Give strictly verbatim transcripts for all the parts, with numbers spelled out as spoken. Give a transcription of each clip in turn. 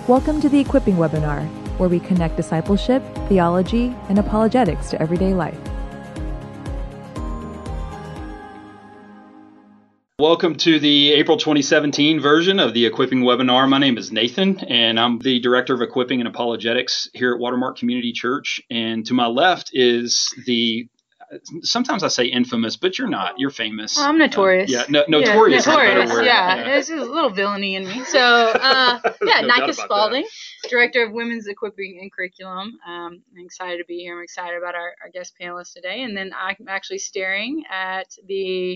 Welcome to the Equipping Webinar, where we connect discipleship, theology, and apologetics to everyday life. Welcome to the April twenty seventeen version of the Equipping Webinar. My name is Nathan, and I'm the Director of Equipping and Apologetics here at Watermark Community Church. And to my left is the, sometimes I say infamous, but you're not. You're famous. I'm notorious. Uh, yeah, no, notorious. Yeah, notorious. Is a better word. Yeah, yeah. there's a little villainy in me. So, uh, yeah, No doubt Nika about Spalding, Director of Women's Equipping and Curriculum. Um, I'm excited to be here. I'm excited about our, our guest panelists today. And then I'm actually staring at the...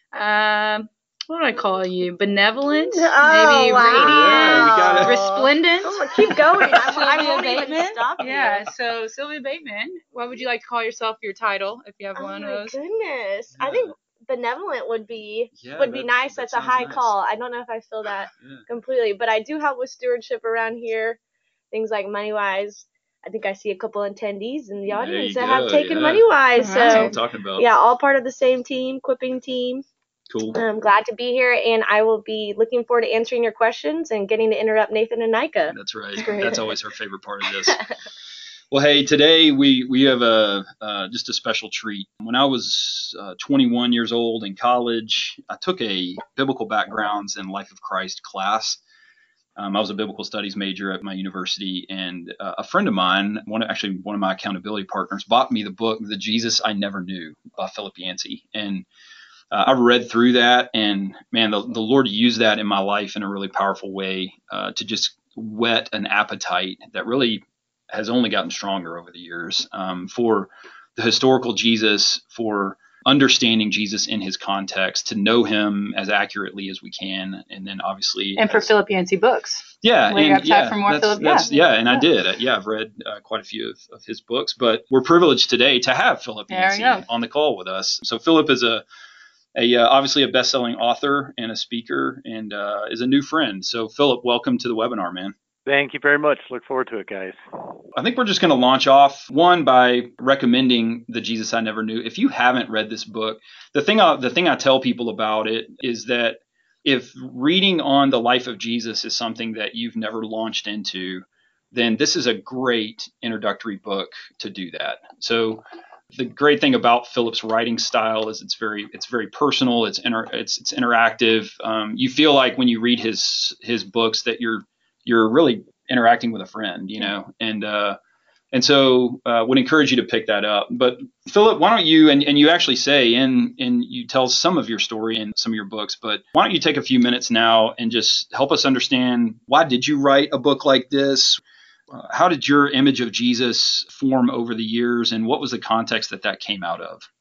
Uh, what do I call you? Benevolent? Oh, maybe wow. radiant? Yeah, we got it. Resplendent? Oh, keep going. I, I Sylvia won't Bateman? even stop you. Yeah, so Sylvia Bateman, what would you like to call yourself, your title, if you have Oh one my of those? goodness. Yeah. I think benevolent would be Yeah, would be that- nice. that That's a sounds high nice. call. I don't know if I feel that Yeah. completely, but I do help with stewardship around here. Things like MoneyWise. I think I see a couple attendees in the audience you that go, have taken yeah. MoneyWise. All So That's what right. I'm talking about. yeah, all part of the same team, equipping team. Cool. I'm glad to be here, and I will be looking forward to answering your questions and getting to interrupt Nathan and Nika. That's right. Great. That's always her favorite part of this. Well, hey, today we we have a uh, just a special treat. When I was uh, twenty-one years old in college, I took a biblical backgrounds and life of Christ class. Um, I was a biblical studies major at my university, and uh, a friend of mine, one actually one of my accountability partners, bought me the book "The Jesus I Never Knew" by Philip Yancey, and uh, I read through that, and man, the, the Lord used that in my life in a really powerful way uh, to just whet an appetite that really has only gotten stronger over the years um, for the historical Jesus, for understanding Jesus in his context, to know him as accurately as we can, and then obviously And for as, Philip Yancey books. yeah, Well, you and have time yeah, for more that's, Philip- that's, yeah. yeah, and I Yeah. did. Uh, yeah, I've read uh, quite a few of, of his books, but we're privileged today to have Philip There Yancey we go. on the call with us. So Philip is a A, uh, obviously a best-selling author and a speaker, and uh, is a new friend. So, Philip, welcome to the webinar, man. Thank you very much. Look forward to it, guys. I think we're just going to launch off, one, by recommending The Jesus I Never Knew. If you haven't read this book, the thing I, the thing I tell people about it is that if reading on the life of Jesus is something that you've never launched into, then this is a great introductory book to do that. So the great thing about Philip's writing style is it's very it's very personal. It's inter, it's it's interactive. Um, you feel like when you read his his books that you're you're really interacting with a friend, you know. And uh, and so uh, would encourage you to pick that up. But Philip, why don't you and, and you actually say in and you tell some of your story in some of your books, but why don't you take a few minutes now and just help us understand, why did you write a book like this? Uh, how did your image of Jesus form over the years, and what was the context that that came out of?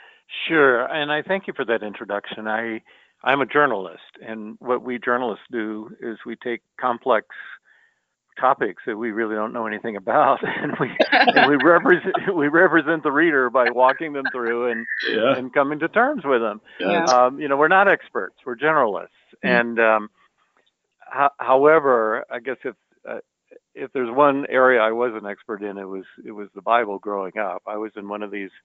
Sure, and I thank you for that introduction. I, I'm a journalist, and what we journalists do is we take complex topics that we really don't know anything about, and we and we represent we represent the reader by walking them through and Yeah. and coming to terms with them. Yeah. Um, you know, we're not experts; we're generalists. Mm-hmm. And um, ho- however, I guess if uh, if there's one area I was an expert in, it was it was the Bible. Growing up, I was in one of these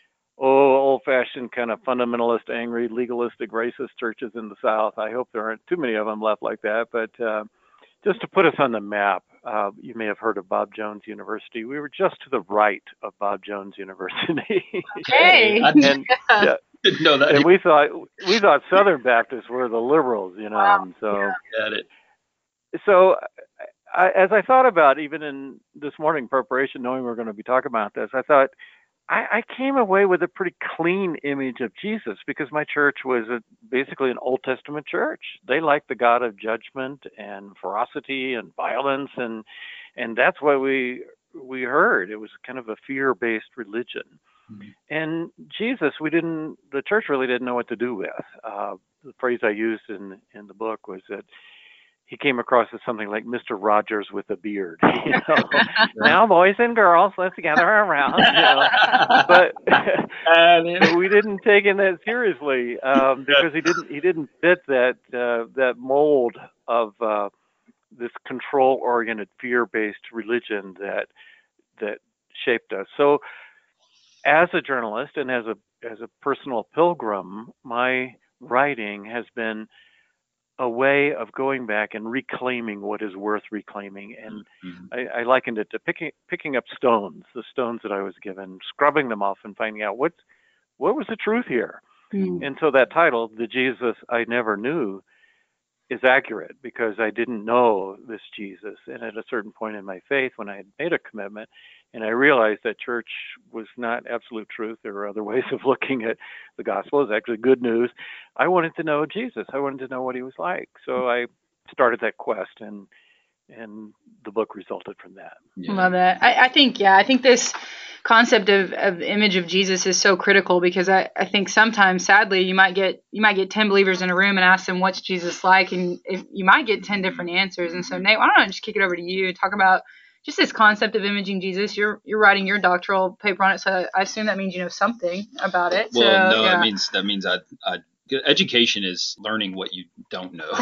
oh old-fashioned kind of fundamentalist, angry, legalistic, racist churches in the South. I hope there aren't too many of them left like that. But uh, just to put us on the map, uh, you may have heard of Bob Jones University. We were just to the right of Bob Jones University. Hey. I and yeah, didn't know that. and we thought we thought Southern Baptists were the liberals, you know. Wow. And so. Got it. So, I, as I thought about even in this morning preparation, knowing we were going to be talking about this, I thought I, I came away with a pretty clean image of Jesus, because my church was a, basically an Old Testament church. They liked the God of judgment and ferocity and violence, and and that's what we we heard. It was kind of a fear-based religion. Mm-hmm. And Jesus, we didn't. The church really didn't know what to do with. Uh, the phrase I used in in the book was that he came across as something like Mister Rogers with a beard. You know? Now, boys and girls, let's gather around. You know? But, but we didn't take him that seriously um, because he didn't he didn't fit that uh, that mold of uh, this control-oriented, fear-based religion that that shaped us. So, as a journalist and as a as a personal pilgrim, my writing has been a way of going back and reclaiming what is worth reclaiming. And Mhm. I, I likened it to picking picking up stones, the stones that I was given, scrubbing them off and finding out what what was the truth here. Mm. And so that title, The Jesus I Never Knew, is accurate because I didn't know this Jesus. And at a certain point in my faith, when I had made a commitment and I realized that church was not absolute truth, there were other ways of looking at the gospel. It's actually good news. I wanted to know Jesus. I wanted to know what he was like. So I started that quest, and and the book resulted from that. Yeah. Love that. I, I think, yeah, I think this concept of, of the image of Jesus is so critical because I, I think sometimes, sadly, you might get you might get ten believers in a room and ask them what's Jesus like, and if, you might get ten different answers. And so, Nate, why don't I just kick it over to you and talk about just this concept of imaging Jesus? You're you're writing your doctoral paper on it, so I assume that means you know something about it. Well, so, no, yeah. that means that means I, I education is learning what you don't know.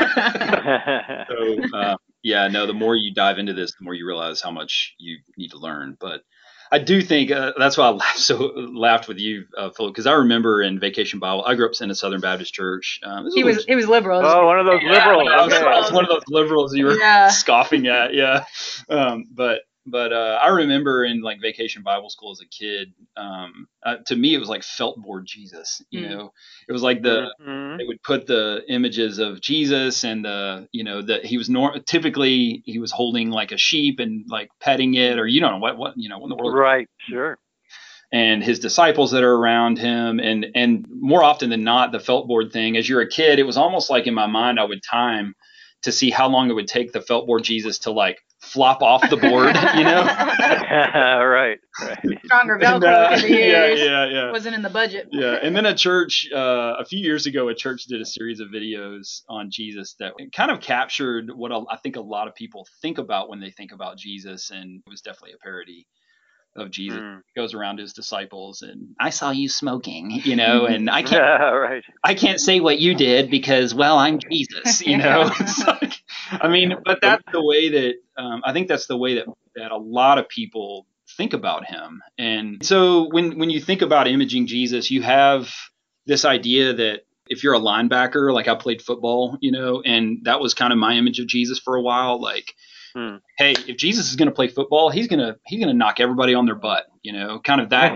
so uh, yeah, no, the more you dive into this, the more you realize how much you need to learn. But I do think uh, that's why I laughed, so laughed with you, uh, Philip, because I remember in Vacation Bible, I grew up in a Southern Baptist church. Um, he was he was liberal. Oh, one of those yeah, liberals. I was, Okay. I was one of those liberals you were Yeah. scoffing at. Yeah, um, but but uh, I remember in like Vacation Bible School as a kid. Um, uh, to me, it was like felt board Jesus. You Mm. know, it was like the Mhm. they would put the images of Jesus and the, you know, that he was nor- typically he was holding like a sheep and like petting it, or you don't know what, what, you know, what in the world. Right, sure. And his disciples that are around him. And, and more often than not, the felt board thing, as you're a kid, it was almost like in my mind, I would time to see how long it would take the felt board Jesus to like flop off the board, you know? right, right. Stronger Velcro And, uh, could be yeah, used. yeah, yeah. Wasn't in the budget. Yeah, and then a church uh, a few years ago, a church did a series of videos on Jesus that kind of captured what a, I think a lot of people think about when they think about Jesus, and it was definitely a parody of Jesus. Mm. He goes around his disciples and I saw you smoking, you know, and I can't Yeah, right. I can't say what you did because, well, I'm Jesus, you know. It's like, I mean, but that's the way that um, I think that's the way that that a lot of people think about him. And so when when you think about imaging Jesus, you have this idea that if you're a linebacker, like I played football, you know, and that was kind of my image of Jesus for a while, like, Hmm. hey, if Jesus is going to play football, he's going to he's going to knock everybody on their butt, you know, kind of that.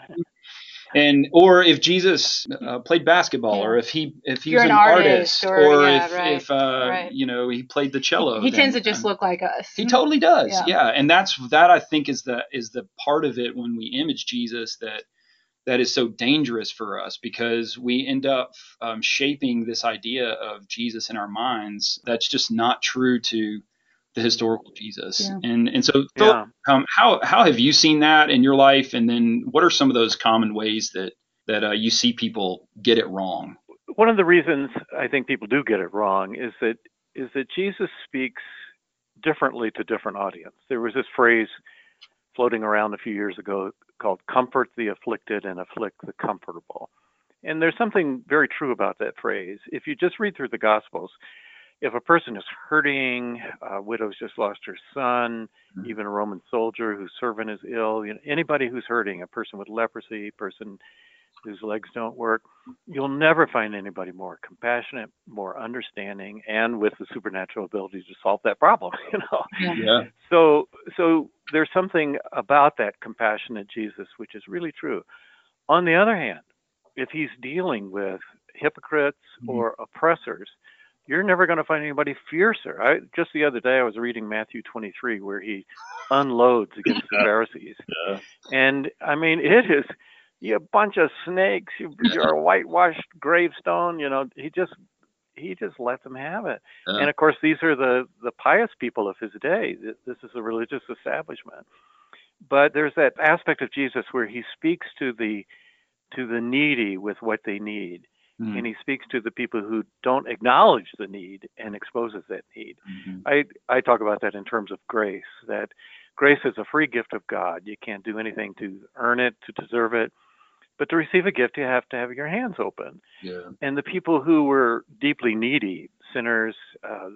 And or if Jesus uh, played basketball, Yeah. or if he if he You're was an an artist, artist, or- or, yeah, if right, if uh, right. you know he played the cello, He then, tends to just um, look like us. He totally does, Yeah. yeah. And that's that I think is the is the part of it when we image Jesus that that is so dangerous for us, because we end up um, shaping this idea of Jesus in our minds that's just not true to the historical Jesus. Yeah. And and so Yeah. um, how how have you seen that in your life? And then what are some of those common ways that that uh, you see people get it wrong? One of the reasons I think people do get it wrong is that is that Jesus speaks differently to different audience. There was this phrase floating around a few years ago called "comfort the afflicted and afflict the comfortable," and there's something very true about that phrase. If you just read through the Gospels, if a person is hurting, a widow's just lost her son, Mhm. even a Roman soldier whose servant is ill, you know, anybody who's hurting, a person with leprosy, a person whose legs don't work, you'll never find anybody more compassionate, more understanding, and with the supernatural ability to solve that problem. You know, Yeah. so so there's something about that compassionate Jesus which is really true. On the other hand, if he's dealing with hypocrites Mhm. or oppressors, you're never going to find anybody fiercer. I, just the other day, I was reading Matthew twenty-three, where he unloads against the Pharisees. Yeah. And I mean, it is, you a bunch of snakes, you, you're a whitewashed gravestone. You know, he just he just lets them have it. Yeah. And of course, these are the the pious people of his day. This is a religious establishment. But there's that aspect of Jesus where he speaks to the to the needy with what they need. Mhm. And he speaks to the people who don't acknowledge the need and exposes that need. Mhm. I, I talk about that in terms of grace, that grace is a free gift of God. You can't do anything to earn it, to deserve it. But to receive a gift, you have to have your hands open. Yeah. And the people who were deeply needy, sinners, uh,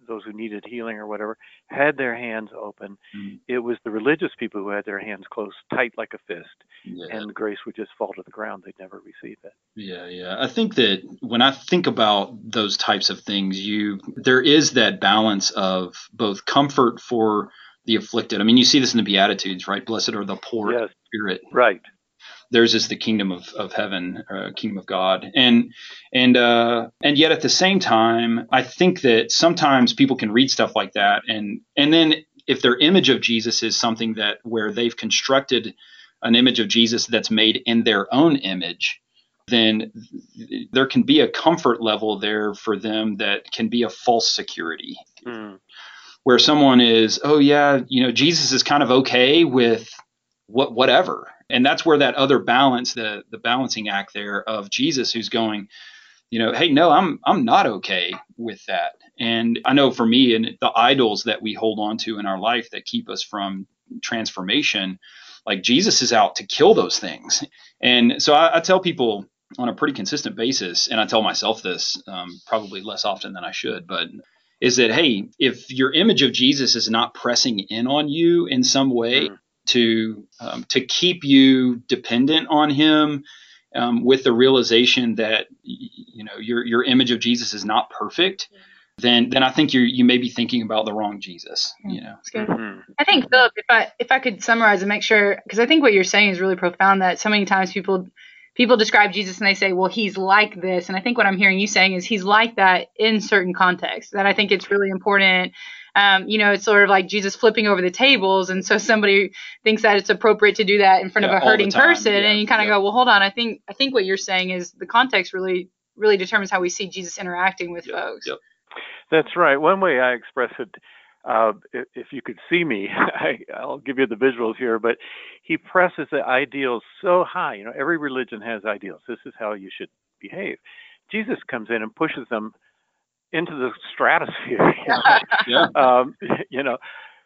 those who needed healing or whatever, had their hands open. Mm. It was the religious people who had their hands closed tight like a fist, Yeah. and grace would just fall to the ground. They'd never receive it. Yeah, yeah. I think that when I think about those types of things, you there is that balance of both comfort for the afflicted. I mean, you see this in the Beatitudes, right? Blessed are the poor Yes. in spirit. Right. Theirs is the kingdom of, of heaven, uh, kingdom of God. And and uh, and yet at the same time, I think that sometimes people can read stuff like that, and and then if their image of Jesus is something that where they've constructed an image of Jesus that's made in their own image, then there can be a comfort level there for them that can be a false security. Mm. Where someone is, oh yeah, you know, Jesus is kind of okay with what whatever. And that's where that other balance, the the balancing act there of Jesus who's going, you know, hey, no, I'm I'm not okay with that. And I know for me, and the idols that we hold on to in our life that keep us from transformation, like Jesus is out to kill those things. And so I, I tell people on a pretty consistent basis, and I tell myself this um, probably less often than I should, but is that, hey, if your image of Jesus is not pressing in on you in some way, Mm. to um, to keep you dependent on him, um, with the realization that you know your your image of Jesus is not perfect, then then I think you you may be thinking about the wrong Jesus. You know. That's good. Mm-hmm. I think, Philip, if I if I could summarize and make sure, because I think what you're saying is really profound, that so many times people people describe Jesus and they say, well, he's like this. And I think what I'm hearing you saying is he's like that in certain contexts. That I think it's really important. Um, you know, it's sort of like Jesus flipping over the tables. And so somebody thinks that it's appropriate to do that in front Yeah, of a all the hurting time. person. Yeah, And you kind of yeah. go, well, hold on. I think I think what you're saying is the context really, really determines how we see Jesus interacting with Yep, folks. yep. That's right. One way I express it, uh, if, if you could see me, I, I'll give you the visuals here, but he presses the ideals so high. You know, every religion has ideals. This is how you should behave. Jesus comes in and pushes them into the stratosphere. You know? Yeah. um, you know,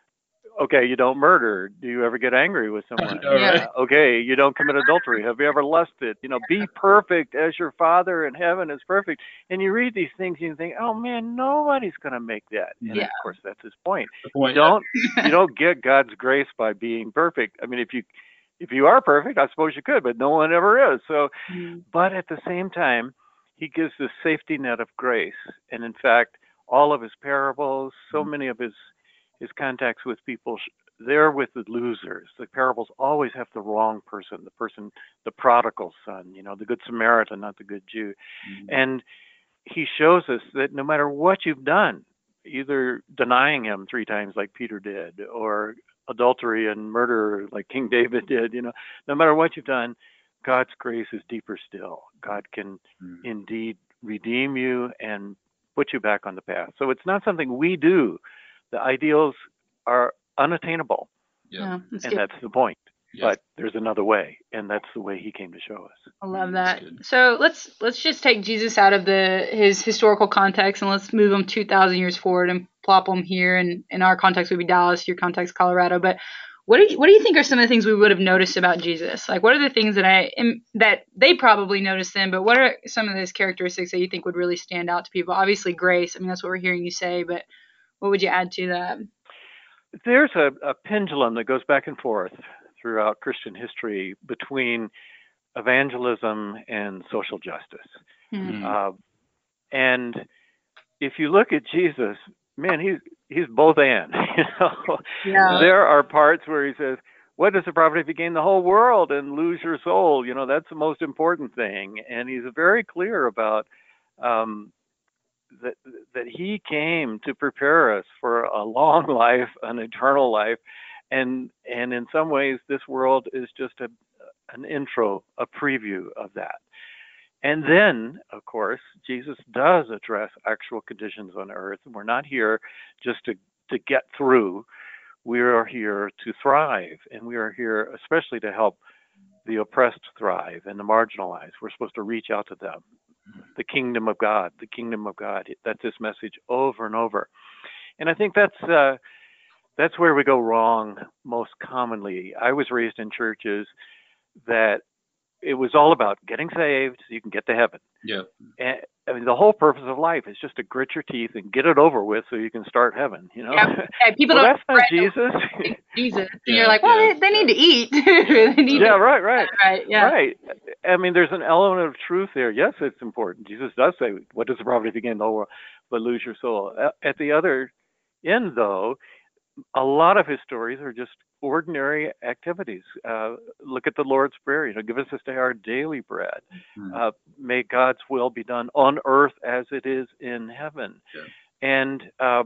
okay, you don't murder. Do you ever get angry with someone? know, right? Uh, okay, you don't commit adultery. Have you ever lusted? You know, be perfect as your Father in heaven is perfect. And you read these things and you think, oh man, nobody's going to make that. And Yeah. of course, that's his point. The point, You don't you don't get God's grace by being perfect. I mean, if you if you are perfect, I suppose you could, but no one ever is. So, Mm. but at the same time, he gives this safety net of grace. And in fact, all of his parables, so many of his his contacts with people, they're with the losers. The parables always have the wrong person, the person, the prodigal son, you know, the good Samaritan, not the good Jew. Mhm. And he shows us that no matter what you've done, either denying him three times like Peter did, or adultery and murder like King David did, you know, no matter what you've done, God's grace is deeper still. God can Mhm. indeed redeem you and put you back on the path. So it's not something we do. The ideals are unattainable, Yeah. Yeah, that's and good. that's the point. Yeah. But there's another way, and that's the way he came to show us. I love Mm, that. that's good. So let's let's just take Jesus out of the his historical context and let's move him two thousand years forward and plop him here. And in our context would be Dallas, your context Colorado. But what do you, what do you think are some of the things we would have noticed about Jesus? Like, what are the things that I am, that they probably noticed then? But what are some of those characteristics that you think would really stand out to people? Obviously, grace. I mean, that's what we're hearing you say. But what would you add to that? There's a, a pendulum that goes back and forth throughout Christian history between evangelism and social justice. Hmm. Mm. Uh, and if you look at Jesus, man, he's he's both and. You know, Yeah. there are parts where he says, "What does it profit if you gain the whole world and lose your soul?" You know, that's the most important thing. And he's very clear about um, that that he came to prepare us for a long life, an eternal life, and and in some ways, this world is just a an intro, a preview of that. And then, of course, Jesus does address actual conditions on earth. We're not here just to, to get through. We are here to thrive. And we are here especially to help the oppressed thrive and the marginalized. We're supposed to reach out to them. The kingdom of God, the kingdom of God. That's his message over and over. And I think that's uh, that's where we go wrong most commonly. I was raised in churches that it was all about getting saved so you can get to heaven. Yeah. And I mean, the whole purpose of life is just to grit your teeth and get it over with so you can start heaven, you know? Yeah, yeah, people well, don't that's not Jesus. think Jesus. And Yeah, you're like, well, yeah, they, they yeah. need to eat. they need yeah, to, right, right. right, yeah. Right. I mean, there's an element of truth there. Yes, it's important. Jesus does say, what does the profit if you gain the whole world but lose your soul? At the other end, though, a lot of his stories are just ordinary activities. Uh, look at the Lord's Prayer. You know, give us this day our daily bread. Mm. Uh, may God's will be done on earth as it is in heaven. Yeah. And uh,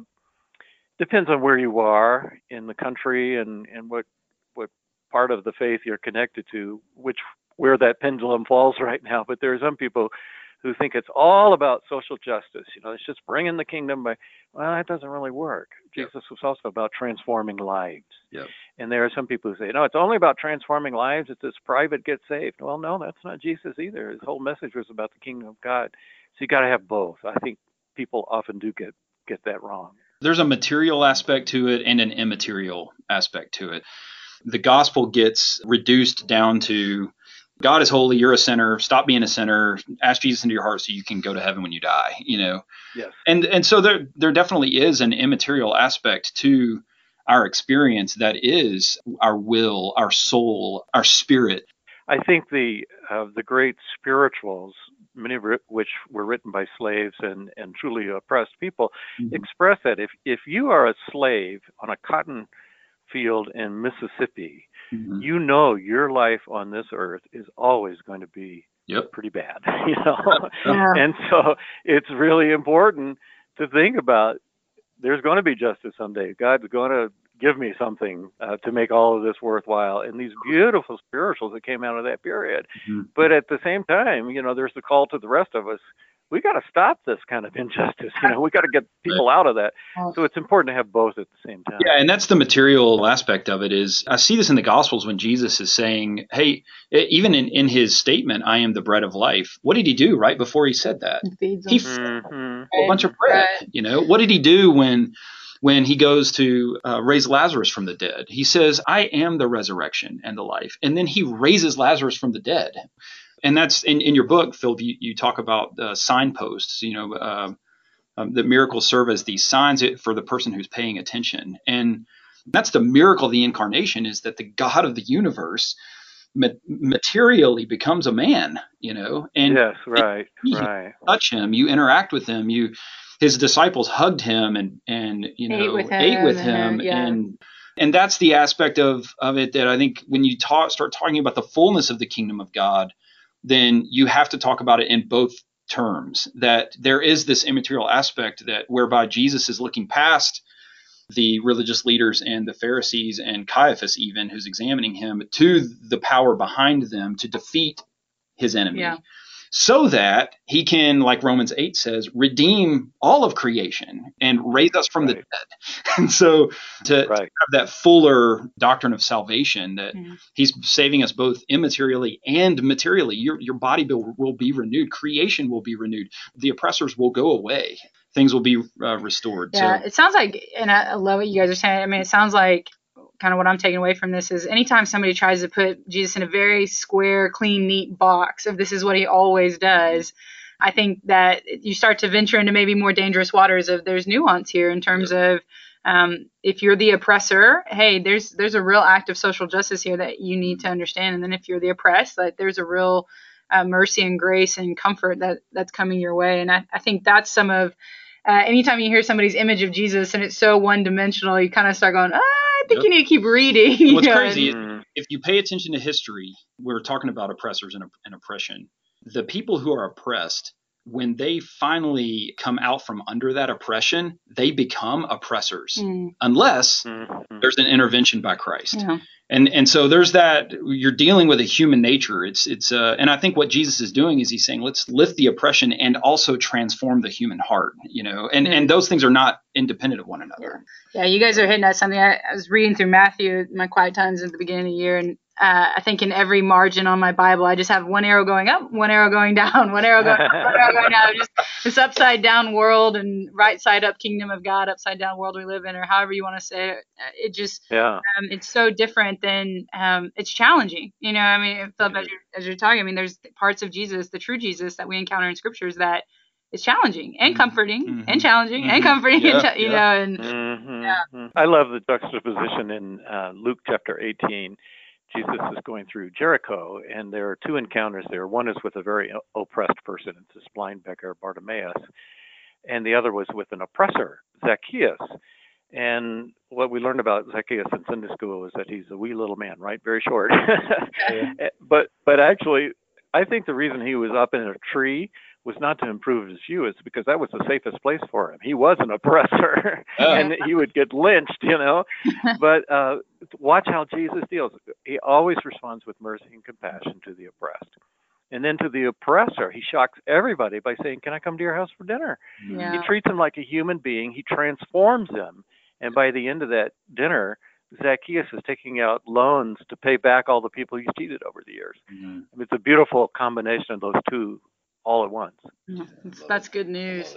depends on where you are in the country and, and what what part of the faith you're connected to, which where that pendulum falls right now. But there are some people who think it's all about social justice. You know, it's just bringing the kingdom by. Well, that doesn't really work. Yep. Jesus was also about transforming lives. Yep. And there are some people who say, no, it's only about transforming lives. It's this private get saved. Well, no, that's not Jesus either. His whole message was about the kingdom of God. So you got to have both. I think people often do get, get that wrong. There's a material aspect to it and an immaterial aspect to it. The gospel gets reduced down to God is holy, you're a sinner, stop being a sinner, ask Jesus into your heart so you can go to heaven when you die, you know. Yes. And and so there there definitely is an immaterial aspect to our experience that is our will, our soul, our spirit. I think the uh, the great spirituals, many of which were written by slaves and, and truly oppressed people, mm-hmm. express that if if you are a slave on a cotton field in Mississippi, mm-hmm. you know your life on this earth is always going to be yep. pretty bad, you know. Yeah. And so it's really important to think about there's going to be justice someday. God's going to give me something uh, to make all of this worthwhile. And these beautiful spirituals that came out of that period. Mm-hmm. But at the same time, you know, there's the call to the rest of us. We got to stop this kind of injustice. You know, we got to get people out of that. So it's important to have both at the same time. Yeah, and that's the material aspect of it. Is I see this in the Gospels when Jesus is saying, hey, even in, in his statement, I am the bread of life. What did he do right before he said that? He feeds them. He fed mm-hmm. a bunch of bread. Right. You know, what did he do when when he goes to uh, raise Lazarus from the dead? He says, I am the resurrection and the life. And then he raises Lazarus from the dead. And that's in, in your book, Phil, you, you talk about uh, signposts, you know, uh, um, that miracles serve as these signs for the person who's paying attention. And that's the miracle of the incarnation, is that the God of the universe ma- materially becomes a man, you know. And yes, right, you right. touch him, you interact with him, you his disciples hugged him and, and you know, ate with him. Ate with him and, yeah. and And that's the aspect of, of it that I think when you talk, start talking about the fullness of the kingdom of God, then you have to talk about it in both terms, that there is this immaterial aspect that whereby Jesus is looking past the religious leaders and the Pharisees and Caiaphas even, who's examining him, to the power behind them to defeat his enemy. Yeah. So that he can, like Romans eight says, redeem all of creation and raise us from right. the dead. And so to, right. to have that fuller doctrine of salvation, that mm-hmm. he's saving us both immaterially and materially. Your your body will, will be renewed. Creation will be renewed. The oppressors will go away. Things will be uh, restored. Yeah, so, it sounds like, and I love what you guys are saying. I mean, it sounds like kind of what I'm taking away from this is anytime somebody tries to put Jesus in a very square, clean, neat box of this is what he always does, I think that you start to venture into maybe more dangerous waters of there's nuance here in terms yep. of um, if you're the oppressor, hey, there's there's a real act of social justice here that you need to understand. And then if you're the oppressed, like there's a real uh, mercy and grace and comfort that that's coming your way. And I, I think that's some of uh, anytime you hear somebody's image of Jesus and it's so one dimensional, you kind of start going, ah, I think yep. you need to keep reading. What's crazy, is, if you pay attention to history, we're talking about oppressors and, and oppression. The people who are oppressed, when they finally come out from under that oppression, they become oppressors, mm. unless mm-hmm. there's an intervention by Christ. Yeah. And and so there's that, you're dealing with a human nature. It's it's uh, and I think what Jesus is doing is he's saying, let's lift the oppression and also transform the human heart, you know, and, mm. and those things are not independent of one another. Yeah, yeah, you guys are hitting at something. I, I was reading through Matthew, my quiet times at the beginning of the year, and uh, I think in every margin on my Bible, I just have one arrow going up, one arrow going down, one arrow going up, one arrow going down. Just this upside down world and right side up kingdom of God, upside down world we live in, or however you want to say it. It just, Yeah. um, it's so different than, um, it's challenging. You know, I mean, Philip, as you're, as you're talking, I mean, there's parts of Jesus, the true Jesus that we encounter in scriptures that is challenging and comforting Mhm. and challenging Mhm. and comforting, Yeah, and cha- you yeah. know, and hmm Yeah. I love the juxtaposition in uh, Luke chapter eighteen. Jesus is going through Jericho, and there are two encounters there. One is with a very oppressed person, it's this blind beggar Bartimaeus, and the other was with an oppressor, Zacchaeus. And what we learned about Zacchaeus in Sunday school is that he's a wee little man, right? Very short. but but actually, I think the reason he was up in a tree was not to improve his view, it's because that was the safest place for him. He was an oppressor, Oh. and he would get lynched, you know. But uh, watch how Jesus deals. He always responds with mercy and compassion to the oppressed. And then to the oppressor, he shocks everybody by saying, "Can I come to your house for dinner?" Yeah. He treats him like a human being. He transforms him. And by the end of that dinner, Zacchaeus is taking out loans to pay back all the people he's cheated over the years. Mhm. I mean, it's a beautiful combination of those two all at once. Yeah, That's, that's good news.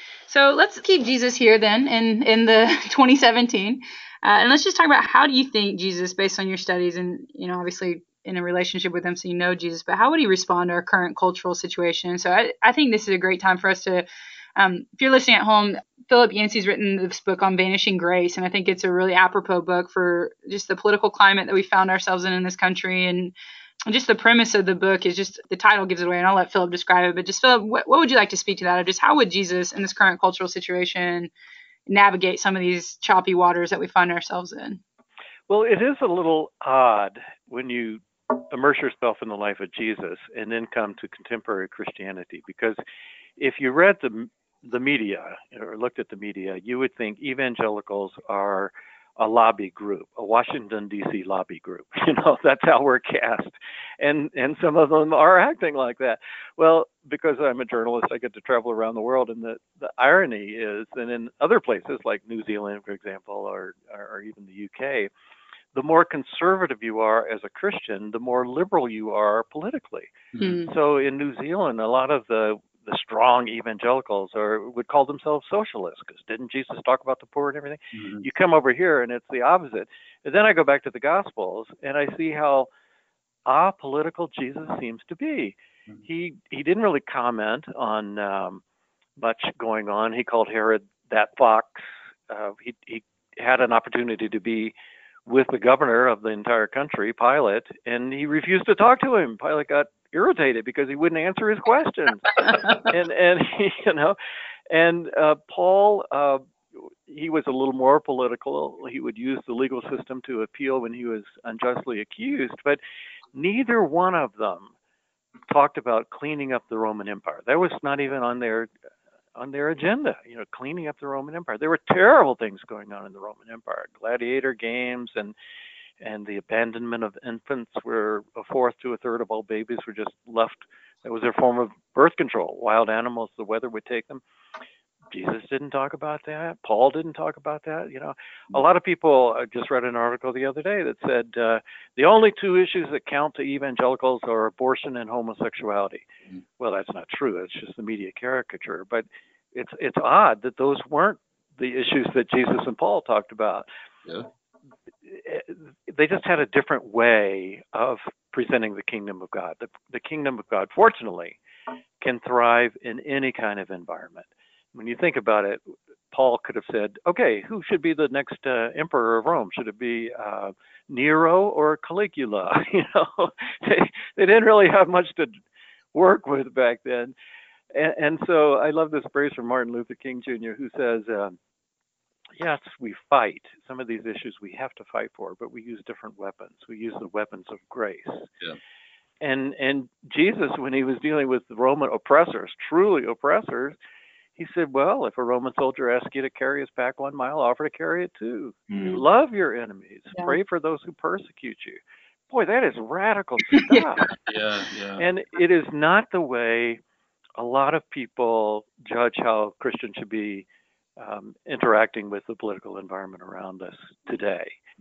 So let's keep Jesus here then in, in the twenty seventeen. Uh, and let's just talk about, how do you think Jesus, based on your studies and, you know, obviously in a relationship with him, so you know Jesus, but how would he respond to our current cultural situation? So I, I think this is a great time for us to, um, if you're listening at home, Philip Yancey's written this book on Vanishing Grace, and I think it's a really apropos book for just the political climate that we found ourselves in in this country. And just the premise of the book is just, the title gives it away, and I'll let Philip describe it. But just, Philip, what, what would you like to speak to that? Or just how would Jesus in this current cultural situation navigate some of these choppy waters that we find ourselves in? Well, it is a little odd when you immerse yourself in the life of Jesus and then come to contemporary Christianity, because if you read the the media or looked at the media, you would think evangelicals are a lobby group, a Washington, D C lobby group. You know, that's how we're cast. And and some of them are acting like that. Well, because I'm a journalist, I get to travel around the world. And the, the irony is that in other places like New Zealand, for example, or, or even the U K, the more conservative you are as a Christian, the more liberal you are politically. Mm. So in New Zealand, a lot of the the strong evangelicals are would call themselves socialists, because didn't Jesus talk about the poor and everything? Mhm. You come over here and it's the opposite. And then I go back to the Gospels and I see how apolitical Jesus seems to be. Mhm. He he didn't really comment on um, much going on. He called Herod that fox. Uh, he he had an opportunity to be with the governor of the entire country, Pilate, and he refused to talk to him. Pilate got irritated because he wouldn't answer his questions. and and he, you know, and uh, Paul, uh, he was a little more political. He would use the legal system to appeal when he was unjustly accused, but neither one of them talked about cleaning up the Roman Empire. That was not even on their on their agenda, you know, cleaning up the Roman Empire. There were terrible things going on in the Roman Empire, gladiator games and and the abandonment of infants, where a fourth to a third of all babies were just left. That was their form of birth control. Wild animals, the weather would take them. Jesus didn't talk about that. Paul didn't talk about that. You know, a lot of people, I just read an article the other day that said uh, the only two issues that count to evangelicals are abortion and homosexuality. Mm-hmm. Well, that's not true. That's just the media caricature. But it's it's odd that those weren't the issues that Jesus and Paul talked about. Yeah. They just had a different way of presenting the kingdom of God. The, the kingdom of God, fortunately, can thrive in any kind of environment. When you think about it, Paul could have said, okay, who should be the next uh, emperor of Rome? Should it be uh, Nero or Caligula? You know, they, they didn't really have much to work with back then. And, and so I love this phrase from Martin Luther King Junior, who says, uh, yes, we fight. Some of these issues we have to fight for, but we use different weapons. We use the weapons of grace. Yeah. And and Jesus, when he was dealing with the Roman oppressors, truly oppressors, he said, well, if a Roman soldier asks you to carry his pack one mile, offer to carry it too. Mm. Love your enemies. Yeah. Pray for those who persecute you. Boy, that is radical stuff. Yeah, yeah. And it is not the way a lot of people judge how Christians should be um, interacting with the political environment around us today. Mhm.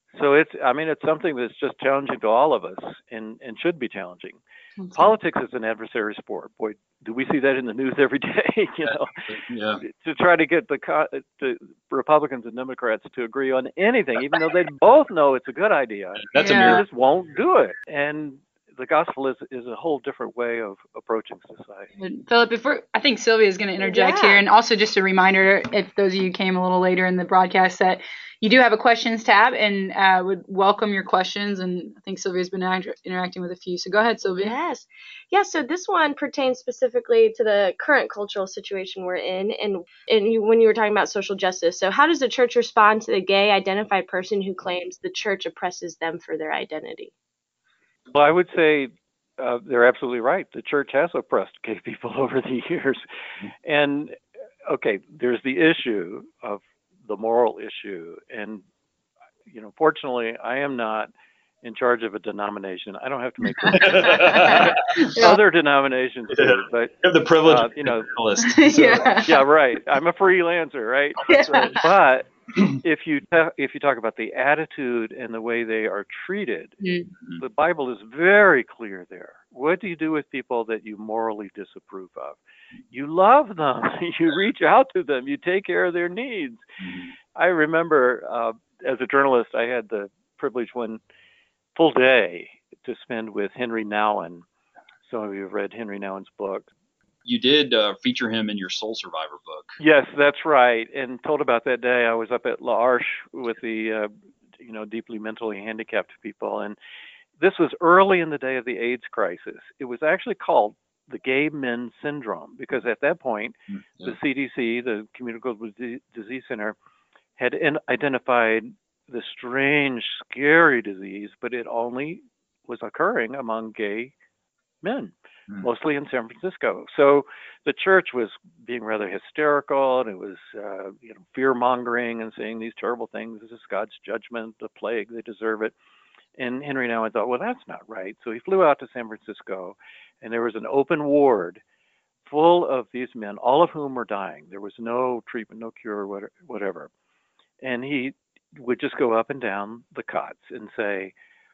So it's, I mean, it's something that's just challenging to all of us and, and should be challenging. That's Politics is an adversary sport. Boy, do we see that in the news every day, you know, Yeah. to try to get the, co- the Republicans and Democrats to agree on anything, even though they both know it's a good idea. That's a Yeah. They miracle. just won't do it. And the gospel is, is a whole different way of approaching society. But Philip, before I think Sylvia is going to interject Yeah. here, and also just a reminder, if those of you came a little later in the broadcast, that you do have a questions tab, and uh, would welcome your questions. And I think Sylvia's been act- interacting with a few, so go ahead, Sylvia. Yes. Yeah, so this one pertains specifically to the current cultural situation we're in, and, and you, when you were talking about social justice. So how does the church respond to the gay identified person who claims the church oppresses them for their identity? Well, I would say uh, they're absolutely right. The church has oppressed gay people over the years. And, okay, there's the issue of the moral issue. And, you know, fortunately, I am not in charge of a denomination. I don't have to make those other denominations do. But, You have the privilege uh, of you know, journalist. So, Yeah. yeah, right. I'm a freelancer, right? that's right. But if you ta- if you talk about the attitude and the way they are treated, Mm. the Bible is very clear there. What do you do with people that you morally disapprove of? You love them. You reach out to them. You take care of their needs. I remember uh, as a journalist, I had the privilege one full day to spend with Henry Nouwen. Some of you have read Henry Nouwen's book. You did uh, feature him in your Soul Survivor book. Yes, that's right. And told about that day, I was up at L'Arche with the, uh, you know, deeply mentally handicapped people. And this was early in the day of the AIDS crisis. It was actually called the Gay Men Syndrome because at that point, Yeah. the C D C, the Communicable Disease Center, had in- identified the strange, scary disease, but it only was occurring among gay men, Mm. mostly in San Francisco. So the church was being rather hysterical, and it was, uh, you know, fear mongering and saying these terrible things. This is God's judgment, the plague, they deserve it. And Henry Nouwen thought, well, that's not right. So he flew out to San Francisco, and there was an open ward full of these men, all of whom were dying. There was no treatment, no cure, whatever. And he would just go up and down the cots and say,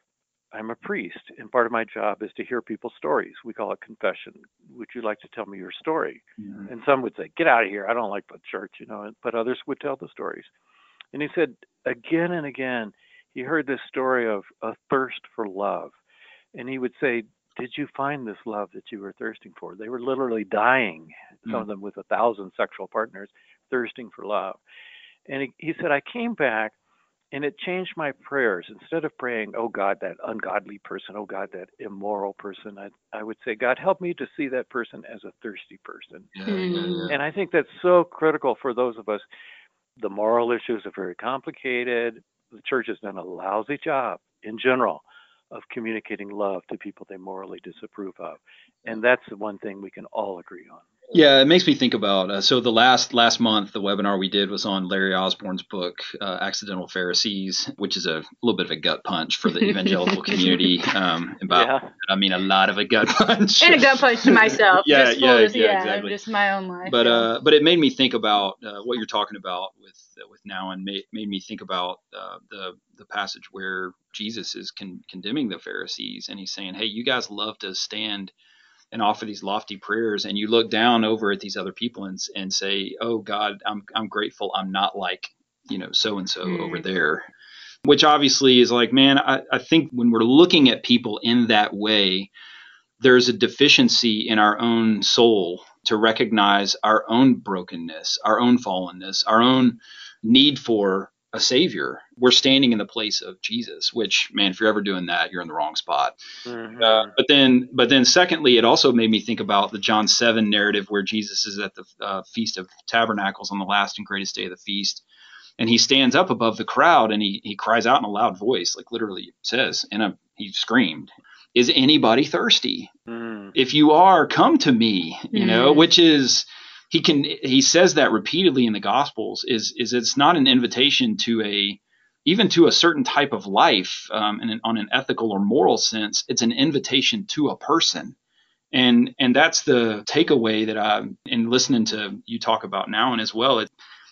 I'm a priest, and part of my job is to hear people's stories. We call it confession. Would you like to tell me your story? Mhm. And some would say, get out of here. I don't like the church, you know, but others would tell the stories. And he said again and again, he heard this story of a thirst for love. And he would say, did you find this love that you were thirsting for? They were literally dying, some Mm. of them with a thousand sexual partners, thirsting for love. And he, he said, I came back and it changed my prayers. Instead of praying, oh God, that ungodly person, oh God, that immoral person, I, I would say, God, help me to see that person as a thirsty person. Yeah, yeah, yeah. And I think that's so critical for those of us. The moral issues are very complicated. The church has done a lousy job in general of communicating love to people they morally disapprove of. And that's the one thing we can all agree on. Yeah, it makes me think about, uh, so the last last month, the webinar we did was on Larry Osborne's book, uh, Accidental Pharisees, which is a little bit of a gut punch for the evangelical community. Um, about, Yeah. I mean, a lot of a gut punch. And a gut punch to myself. Yeah, just full yeah, of- yeah, exactly. Just my own life. But yeah. uh, but it made me think about uh, what you're talking about with uh, with now, and made made me think about uh, the the passage where Jesus is con- condemning the Pharisees, and he's saying, "Hey, you guys love to stand and offer these lofty prayers, and you look down over at these other people and and say, oh God, I'm I'm grateful I'm not like, you know, so and so over there." Which obviously is like, man, I, I think when we're looking at people in that way, there's a deficiency in our own soul to recognize our own brokenness, our own fallenness, our own need for a savior. We're standing in the place of Jesus, which, man, if you're ever doing that, you're in the wrong spot. Mhm. Uh, but then, but then, secondly, it also made me think about the John seven narrative where Jesus is at the uh, Feast of Tabernacles on the last and greatest day of the feast, and he stands up above the crowd and he he cries out in a loud voice, like literally it says, and a, he screamed, "Is anybody thirsty? Mm. If you are, come to me." You know, Mhm. which is he can he says that repeatedly in the Gospels. Is is it's not an invitation to a even to a certain type of life, um, and on an ethical or moral sense. It's an invitation to a person. And and that's the takeaway that I'm in listening to you talk about now, and as well, it,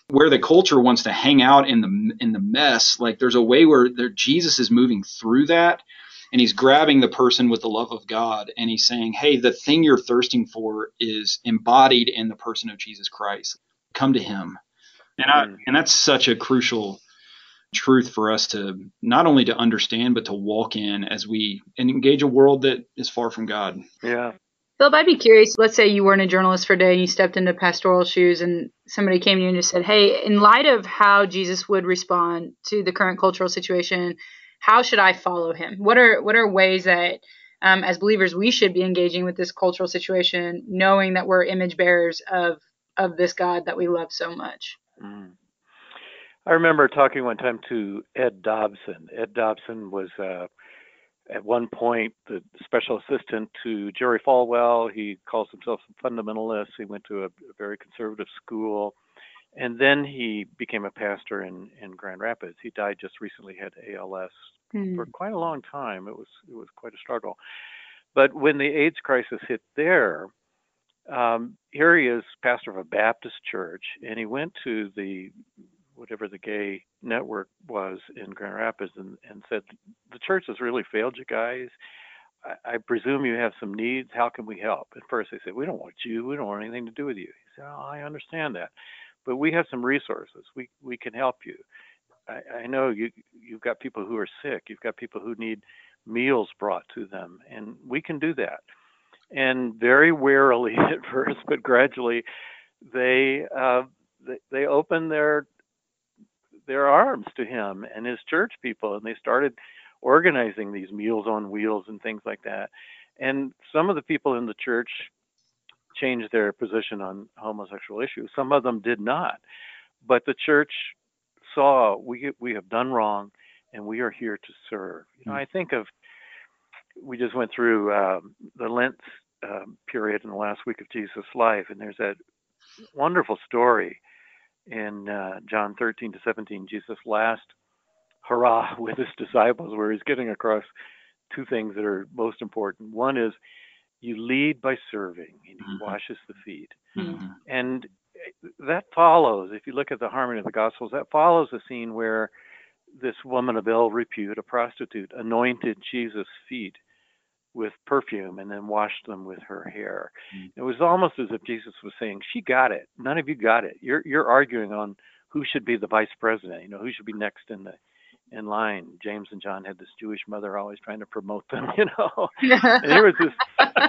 where the culture wants to hang out in the in the mess, like there's a way where there, Jesus is moving through that, and he's grabbing the person with the love of God, and he's saying, hey, the thing you're thirsting for is embodied in the person of Jesus Christ. Come to him. And I, and that's such a crucial truth for us to not only to understand, but to walk in as we engage a world that is far from God. Yeah. Philip, I'd be curious, let's say you weren't a journalist for a day and you stepped into pastoral shoes and somebody came to you and just said, hey, in light of how Jesus would respond to the current cultural situation, how should I follow him? What are what are ways that um, as believers we should be engaging with this cultural situation, knowing that we're image bearers of of this God that we love so much? Mm. I remember talking one time to Ed Dobson. Ed Dobson was uh, at one point the special assistant to Jerry Falwell. He calls himself a fundamentalist. He went to a, a very conservative school. And then he became a pastor in, in Grand Rapids. He died just recently, had A L S mm. for quite a long time. It was it was quite a struggle. But when the AIDS crisis hit there, um, here he is, pastor of a Baptist church, and he went to the whatever the gay network was in Grand Rapids and, and said, the church has really failed you guys. I, I presume you have some needs. How can we help? At first they said, we don't want you. We don't want anything to do with you. He said, oh, I understand that. But we have some resources. We we can help you. I, I know you, you've got people who are sick. You've got people who need meals brought to them, and we can do that. And very warily at first, but gradually, they uh, they, they opened their their arms to him and his church people, and they started organizing these Meals on Wheels and things like that. And some of the people in the church changed their position on homosexual issues. Some of them did not. But the church saw we we have done wrong, and we are here to serve. You know, I think of we just went through um, the Lent um, period in the last week of Jesus' life, and there's that wonderful story in uh, John thirteen to seventeen, Jesus' last hurrah with his disciples, where he's getting across two things that are most important. One is you lead by serving, and he mm-hmm. washes the feet. Mm-hmm. And that follows, if you look at the harmony of the Gospels, that follows a scene where this woman of ill repute, a prostitute, anointed Jesus' feet with perfume and then washed them with her hair. Mm-hmm. It was almost as if Jesus was saying, she got it. None of you got it. You're you're arguing on who should be the vice president, you know, who should be next in the in line. James and John had this Jewish mother always trying to promote them, you know. and here was this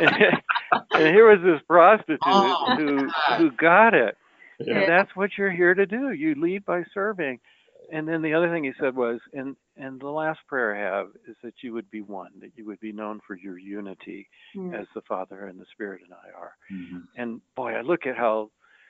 and here was this prostitute oh, who who got it. Yeah. And that's what you're here to do. You lead by serving. And then the other thing he said was, and and the last prayer I have is that you would be one, that you would be known for your unity mm. as the Father and the Spirit and I are. Mm-hmm. And boy, I look at how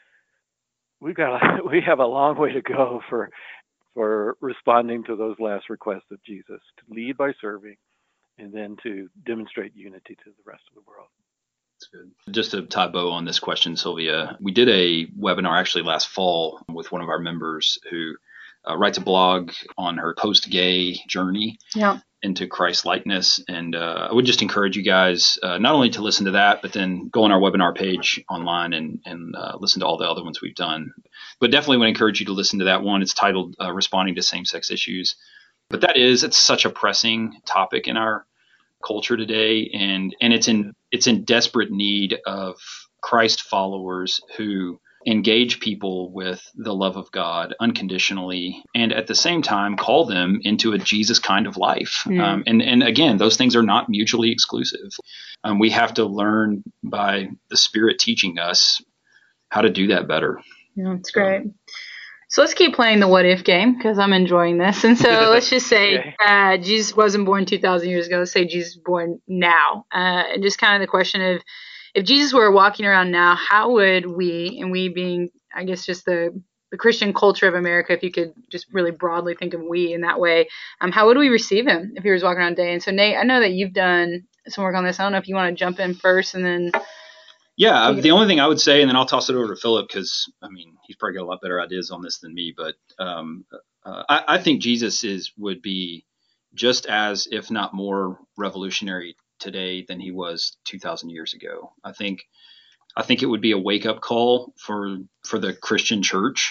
we've got a, we have a long way to go for for responding to those last requests of Jesus, to lead by serving and then to demonstrate unity to the rest of the world. That's good. Just to tie a bow on this question, Sylvia, we did a webinar actually last fall with one of our members who uh, writes a blog on her post-gay journey yeah. into Christ likeness. And uh, I would just encourage you guys uh, not only to listen to that, but then go on our webinar page online and, and uh, listen to all the other ones we've done. But definitely would encourage you to listen to that one. It's titled uh, Responding to Same-Sex Issues. But that is, it's such a pressing topic in our culture today, and and it's in it's in desperate need of Christ followers who engage people with the love of God unconditionally, and at the same time call them into a Jesus kind of life. Mm. Um, and and again, those things are not mutually exclusive. Um, we have to learn by the Spirit teaching us how to do that better. Yeah, that's great. Um, So let's keep playing the what if game because I'm enjoying this. And so let's just say okay. uh, Jesus wasn't born two thousand years ago. Let's say Jesus was born now. Uh, and just kind of the question of if Jesus were walking around now, how would we, and we being, I guess, just the, the Christian culture of America, if you could just really broadly think of we in that way, um, how would we receive him if he was walking around today? And so, Nate, I know that you've done some work on this. I don't know if you want to jump in first and then... Yeah, the only thing I would say, and then I'll toss it over to Philip because, I mean, he's probably got a lot better ideas on this than me, but um, uh, I, I think Jesus is would be just as, if not more, revolutionary today than he was two thousand years ago. I think I think it would be a wake-up call for for the Christian church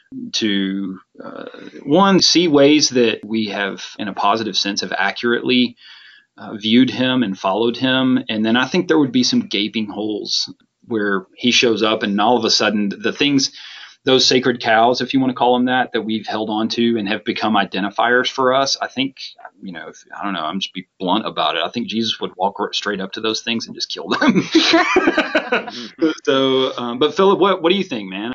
to, uh, one, see ways that we have, in a positive sense, have accurately uh, viewed him and followed him. And then I think there would be some gaping holes where he shows up and all of a sudden the things, those sacred cows, if you want to call them that, that we've held on to and have become identifiers for us. I think, you know, if, I don't know, I'm just be blunt about it. I think Jesus would walk straight up to those things and just kill them. so, um, but Philip, what, what do you think, man?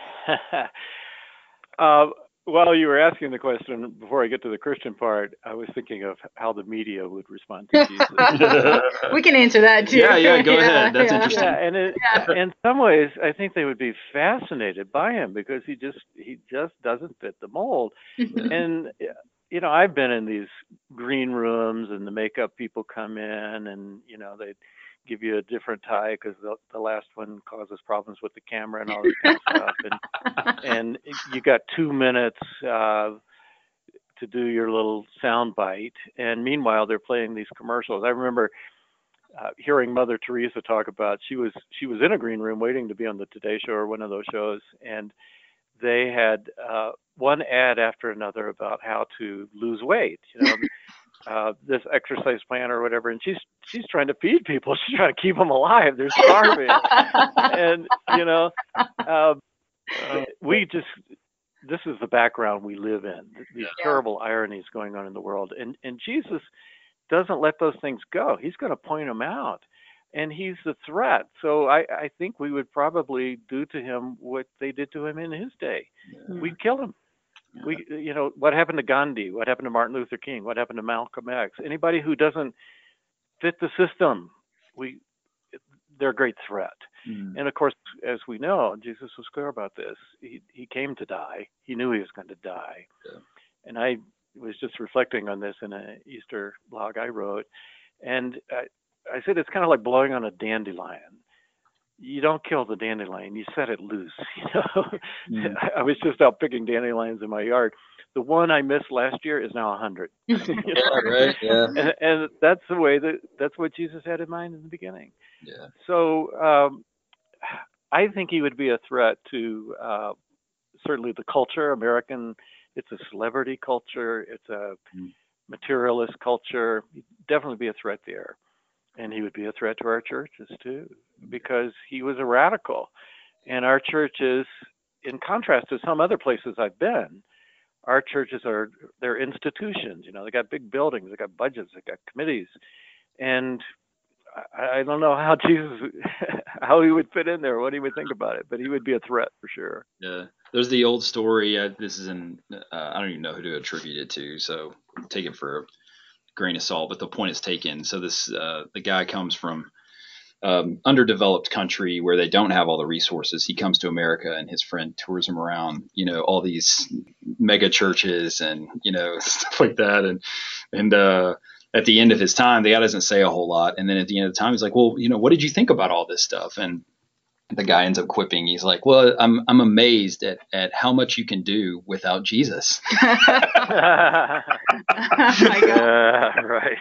uh, well, you were asking the question before I get to the Christian part. I was thinking of how the media would respond to Jesus. We can answer that too. Yeah, yeah, go yeah, ahead. That's yeah. interesting. Yeah, and it, yeah. in some ways, I think they would be fascinated by him because he just he just doesn't fit the mold. And you know, I've been in these green rooms, and the makeup people come in, and you know, they give you a different tie because the, the last one causes problems with the camera and all this kind of stuff. And, and you got two minutes uh, to do your little sound bite. And meanwhile, they're playing these commercials. I remember uh, hearing Mother Teresa talk about, she was, she was in a green room waiting to be on the Today Show or one of those shows. And they had uh, one ad after another about how to lose weight, you know, Uh, this exercise plan or whatever, and she's she's trying to feed people. She's trying to keep them alive. They're starving, and you know, uh, we just this is the background we live in. These yeah. terrible ironies going on in the world, and and Jesus doesn't let those things go. He's going to point them out, and he's the threat. So I, I think we would probably do to him what they did to him in his day. Yeah. We'd kill him. We, you know, what happened to Gandhi? What happened to Martin Luther King? What happened to Malcolm X? Anybody who doesn't fit the system, we, they're a great threat. Mm. And of course, as we know, Jesus was clear about this. He he came to die. He knew he was going to die. Yeah. And I was just reflecting on this in an Easter blog I wrote, and I, I said it's kind of like blowing on a dandelion. You don't kill the dandelion, you set it loose. You know, mm. I was just out picking dandelions in my yard. The one I missed last year is now a hundred. You know? Yeah, right. Yeah. And, and that's the way that that's what Jesus had in mind in the beginning. Yeah. So um, I think he would be a threat to uh, certainly the culture. American, it's a celebrity culture. It's a mm. materialist culture. He'd definitely be a threat there. And he would be a threat to our churches too, because he was a radical. And our churches, in contrast to some other places I've been, our churches are, they're institutions. You know, they got big buildings, they got budgets, they got committees. And I, I don't know how Jesus, how he would fit in there, what he would think about it, but he would be a threat for sure. Yeah. There's the old story. Uh, this is in, uh, I don't even know who to attribute it to, so take it for a grain of salt, but the point is taken. So this, uh, the guy comes from um, underdeveloped country where they don't have all the resources. He comes to America and his friend tours him around, you know, all these mega churches and, you know, stuff like that. And, and, uh, at the end of his time, the guy doesn't say a whole lot. And then at the end of the time, he's like, well, you know, what did you think about all this stuff? And the guy ends up quipping. He's like, well, I'm I'm amazed at, at how much you can do without Jesus. Oh my God. Yeah, right.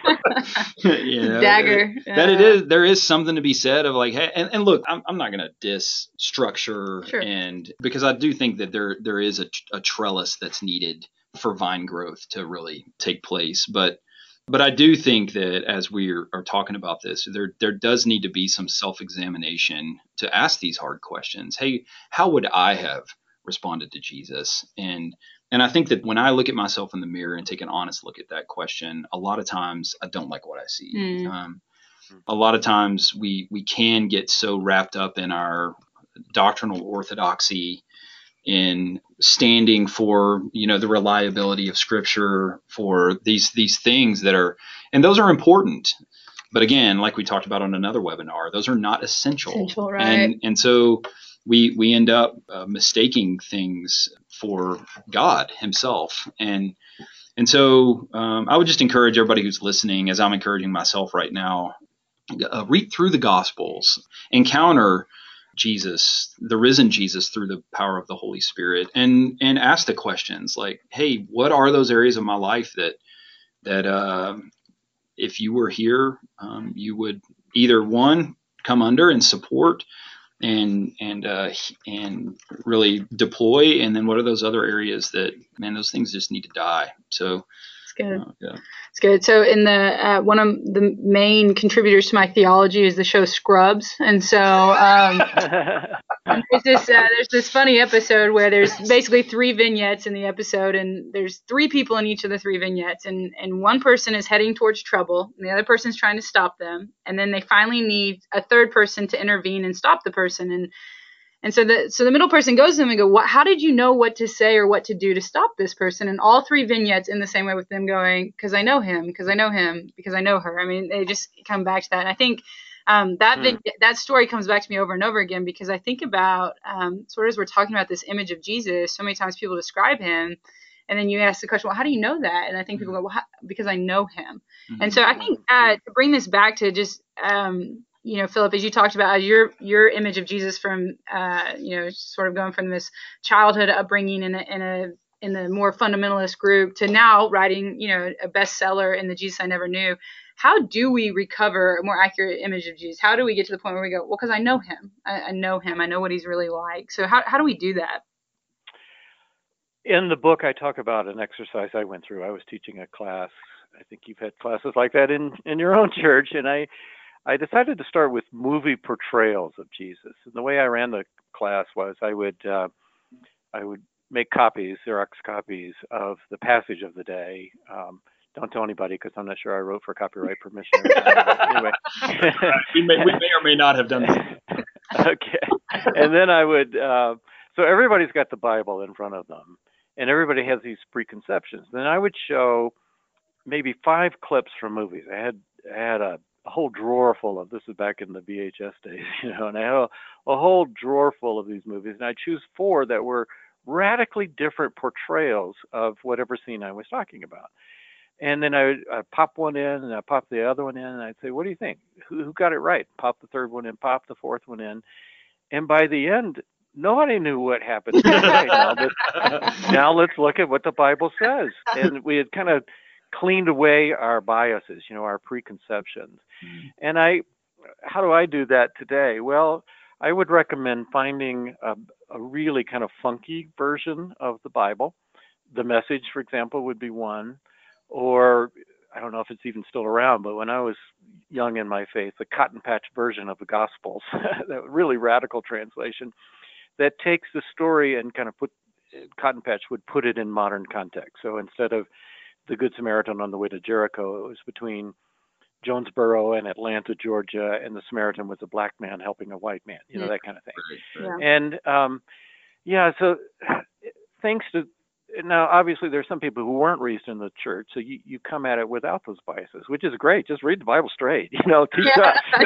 You know, Dagger. That, that it is. There is something to be said of like, hey, and, and look, I'm I'm not going to diss structure, sure. and because I do think that there there is a, a trellis that's needed for vine growth to really take place, but. But I do think that as we are, are talking about this, there there does need to be some self-examination to ask these hard questions. Hey, how would I have responded to Jesus? And and I think that when I look at myself in the mirror and take an honest look at that question, a lot of times I don't like what I see. Mm. Um, a lot of times we we can get so wrapped up in our doctrinal orthodoxy, in standing for, you know, the reliability of Scripture, for these these things that are, and those are important. But again, like we talked about on another webinar, those are not essential. Essential, right? And and so we we end up uh, mistaking things for God Himself. And and so um, I would just encourage everybody who's listening, as I'm encouraging myself right now, uh, read through the Gospels, encounter Jesus, the risen Jesus, through the power of the Holy Spirit, and and ask the questions like, hey, what are those areas of my life that that uh, if you were here, um, you would either one come under and support, and and uh, and really deploy. And then what are those other areas that, man, those things just need to die. So It's good. uh, yeah. It's good. So in the uh, one of the main contributors to my theology is the show Scrubs, and so um, there's this uh, there's this funny episode where there's basically three vignettes in the episode, and there's three people in each of the three vignettes, and and one person is heading towards trouble, and the other person's trying to stop them, and then they finally need a third person to intervene and stop the person, and And so the so the middle person goes to them and go, what, how did you know what to say or what to do to stop this person? And all three vignettes in the same way with them going, because I know him, because I know him, because I know her. I mean, they just come back to that. And I think um, that mm. vig- that story comes back to me over and over again, because I think about um, sort of as we're talking about this image of Jesus, so many times people describe him. And then you ask the question, well, how do you know that? And I think people go, well, how, because I know him. Mm-hmm. And so I think uh, to bring this back to just, um, you know, Philip, as you talked about your your image of Jesus from, uh, you know, sort of going from this childhood upbringing in a, in a in the more fundamentalist group to now writing, you know, a bestseller in the Jesus I Never Knew. How do we recover a more accurate image of Jesus? How do we get to the point where we go, well, because I know him. I, I know him. I know what he's really like. So how how do we do that? In the book, I talk about an exercise I went through. I was teaching a class. I think you've had classes like that in, in your own church. And I, I decided to start with movie portrayals of Jesus. And the way I ran the class was I would uh, I would make copies, Xerox copies of the passage of the day. Um, don't tell anybody, because I'm not sure I wrote for copyright permission. Anyway, we, may, we may or may not have done that. Okay. And then I would, uh, so everybody's got the Bible in front of them, and everybody has these preconceptions. Then I would show maybe five clips from movies. I had I had a, a whole drawer full of, this is back in the V H S days, you know, and I had a, a whole drawer full of these movies, and I'd choose four that were radically different portrayals of whatever scene I was talking about. And then I would I'd pop one in, and I'd pop the other one in, and I'd say, what do you think? Who, who got it right? Pop the third one in, pop the fourth one in. And by the end, nobody knew what happened. Right, now, let's, now let's look at what the Bible says. And we had kind of cleaned away our biases, you know, our preconceptions. Mm-hmm. And I, how do I do that today? Well, I would recommend finding a, a really kind of funky version of the Bible. The Message, for example, would be one. Or I don't know if it's even still around, but when I was young in my faith, the Cotton Patch version of the Gospels, that really radical translation, that takes the story and kind of put, Cotton Patch would put it in modern context. So instead of the Good Samaritan on the way to Jericho, it was between Jonesboro and Atlanta, Georgia, and the Samaritan was a black man helping a white man, you know, that kind of thing. Right, right. Yeah. And um, yeah, so thanks to, now, obviously, there's some people who weren't raised in the church, so you, you come at it without those biases, which is great. Just read the Bible straight, you know, teach yeah, us. You,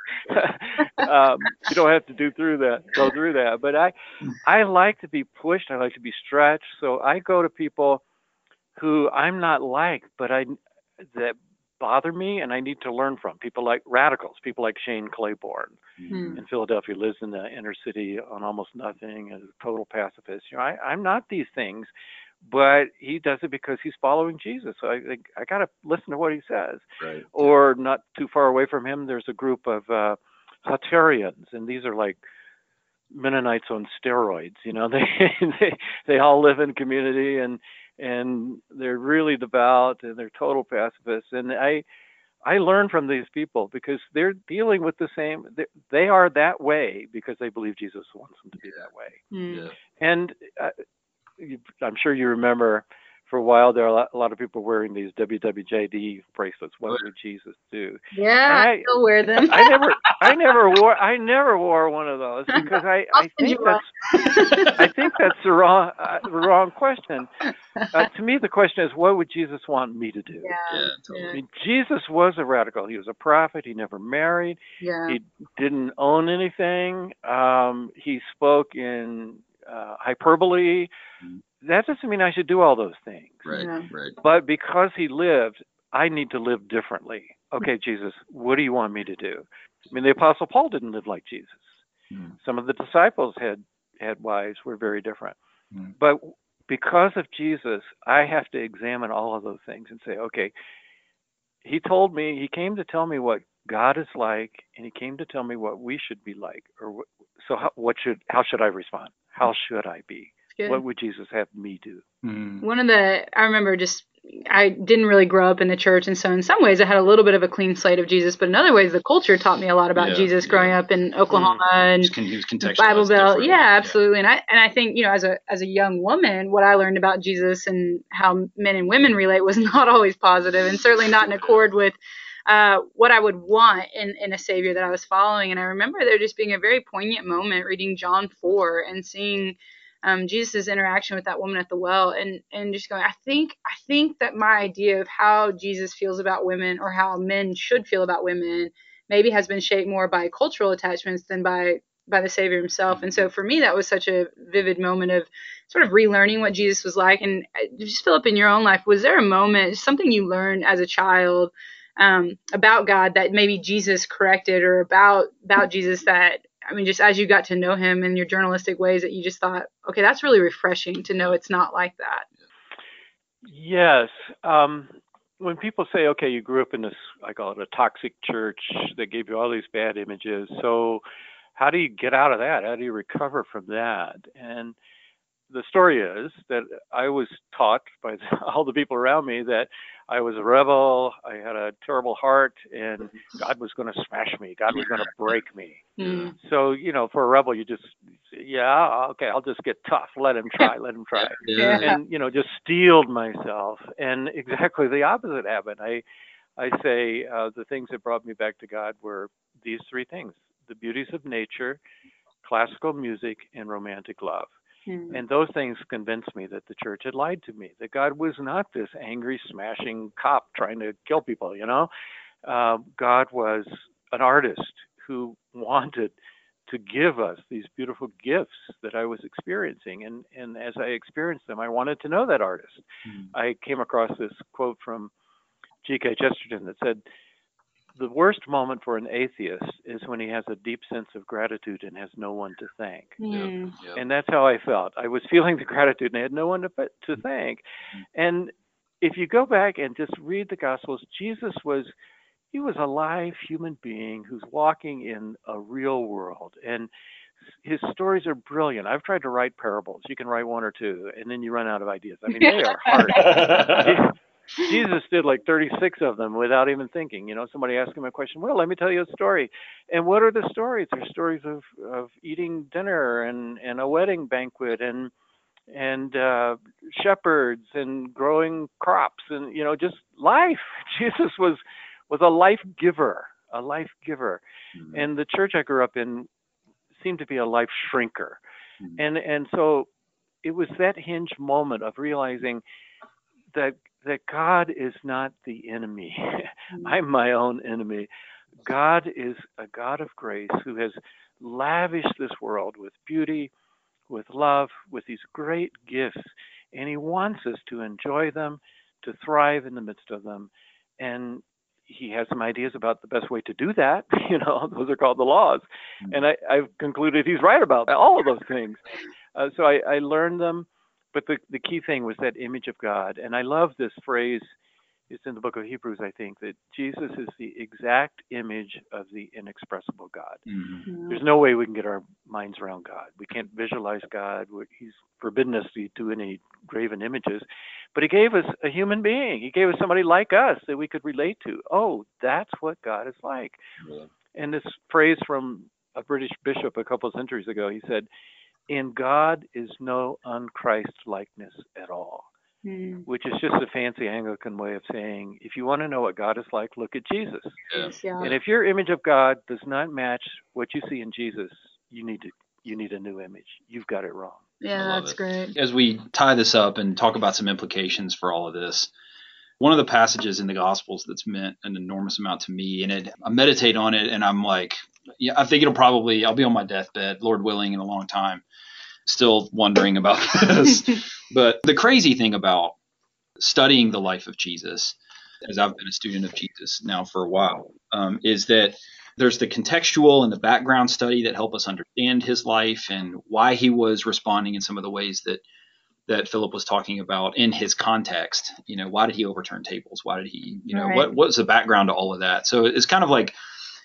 know? um, you don't have to do through that, go through that. But I, I like to be pushed. I like to be stretched. So I go to people who I'm not like, but I that bother me, and I need to learn from. People like radicals, people like Shane Claiborne mm-hmm. in Philadelphia, lives in the inner city on almost nothing, is a total pacifist. You know, I, I'm not these things, but he does it because he's following Jesus. So I think I got to listen to what he says. Right. Or not too far away from him, there's a group of uh, Hutterians, and these are like Mennonites on steroids. You know, they they they all live in community, and and they're really devout, and they're total pacifists. And I I learn from these people because they're dealing with the same. They are that way because they believe Jesus wants them to be that way. Mm. Yeah. And uh, I'm sure you remember, for a while there, a lot, a lot of people wearing these W W J D bracelets. What would Jesus do? Yeah, I, I still wear them. I never, I never wore, I never wore one of those because I, I think that's, I think that's the wrong, uh, the wrong question. Uh, to me, the question is, what would Jesus want me to do? Yeah, yeah, totally. I mean, Jesus was a radical. He was a prophet. He never married. Yeah. He didn't own anything. Um, he spoke in uh, hyperbole. Mm-hmm. That doesn't mean I should do all those things. Right, yeah. right. But because he lived, I need to live differently. Okay, Jesus, what do you want me to do? I mean, the Apostle Paul didn't live like Jesus. Mm. Some of the disciples had, had wives who were very different. Mm. But because of Jesus, I have to examine all of those things and say, okay, he told me, he came to tell me what God is like, and he came to tell me what we should be like, or so how, what should, how should I respond? How should I be? Good. What would Jesus have me do? Mm. One of the, I remember just, I didn't really grow up in the church. And so in some ways I had a little bit of a clean slate of Jesus, but in other ways the culture taught me a lot about Yeah, Jesus yeah. growing up in Oklahoma and He was con- he was contextualized Bible Belt. differently. Yeah, absolutely. And I, and I think, you know, as a, as a young woman, what I learned about Jesus and how men and women relate was not always positive and certainly not in accord with uh, what I would want in, in a savior that I was following. And I remember there just being a very poignant moment reading John four and seeing um, Jesus' interaction with that woman at the well and, and just going, I think, I think that my idea of how Jesus feels about women or how men should feel about women maybe has been shaped more by cultural attachments than by, by the Savior himself. And so for me, that was such a vivid moment of sort of relearning what Jesus was like. And just Philip, in your own life, was there a moment, something you learned as a child um, about God that maybe Jesus corrected, or about, about Jesus that, I mean, just as you got to know him in your journalistic ways, that you just thought, okay, that's really refreshing to know it's not like that? Yes. Um, when people say, okay, you grew up in this, I call it a toxic church that gave you all these bad images. So how do you get out of that? How do you recover from that? And the story is that I was taught by all the people around me that I was a rebel, I had a terrible heart, and God was going to smash me. God was going to break me. Mm. So, you know, for a rebel, you just, yeah, okay, I'll just get tough. Let him try, let him try. Yeah. And, you know, just steeled myself. And exactly the opposite happened. I, I say uh, the things that brought me back to God were these three things: the beauties of nature, classical music, and romantic love. Mm. And those things convinced me that the church had lied to me, that God was not this angry, smashing cop trying to kill people, you know. Uh, God was an artist who wanted to give us these beautiful gifts that I was experiencing. And, and as I experienced them, I wanted to know that artist. Mm. I came across this quote from G K Chesterton that said, the worst moment for an atheist is when he has a deep sense of gratitude and has no one to thank. Mm. Yep. And that's how I felt. I was feeling the gratitude and I had no one to, to thank. And if you go back and just read the Gospels, Jesus was, he was a live human being who's walking in a real world. And his stories are brilliant. I've tried to write parables. You can write one or two, and then you run out of ideas. I mean, they are hard. Jesus did like thirty-six of them without even thinking. You know, somebody asked him a question. Well, let me tell you a story. And what are the stories? They're stories of, of eating dinner and, and a wedding banquet and and uh, shepherds and growing crops and, you know, just life. Jesus was was a life giver, a life giver. Mm-hmm. And the church I grew up in seemed to be a life shrinker. Mm-hmm. And and so it was that hinge moment of realizing that that God is not the enemy. I'm my own enemy. God is a God of grace who has lavished this world with beauty, with love, with these great gifts, and he wants us to enjoy them, to thrive in the midst of them. And he has some ideas about the best way to do that. You know, those are called the laws. And I, I've concluded he's right about all of those things. Uh, so I, I learned them. But the, the key thing was that image of God. And I love this phrase. It's in the book of Hebrews, I think, that Jesus is the exact image of the inexpressible God. Mm-hmm. There's no way we can get our minds around God. We can't visualize God. He's forbidden us to do any graven images. But he gave us a human being. He gave us somebody like us that we could relate to. Oh, that's what God is like. Yeah. And this phrase from a British bishop a couple of centuries ago, he said, in God is no un-Christ-likeness at all, mm. which is just a fancy Anglican way of saying, if you want to know what God is like, look at Jesus. Yes, yeah. And if your image of God does not match what you see in Jesus, you need to you need a new image. You've got it wrong. Yeah, that's it. Great. As we tie this up and talk about some implications for all of this, one of the passages in the Gospels that's meant an enormous amount to me, and it, I meditate on it, and I'm like, yeah, I think it'll probably, I'll be on my deathbed, Lord willing, in a long time, still wondering about this. But the crazy thing about studying the life of Jesus, as I've been a student of Jesus now for a while, um, is that there's the contextual and the background study that help us understand his life and why he was responding in some of the ways that that Philip was talking about in his context. You know, why did he overturn tables? Why did he, you know, right. what what's the background to all of that? So it's kind of like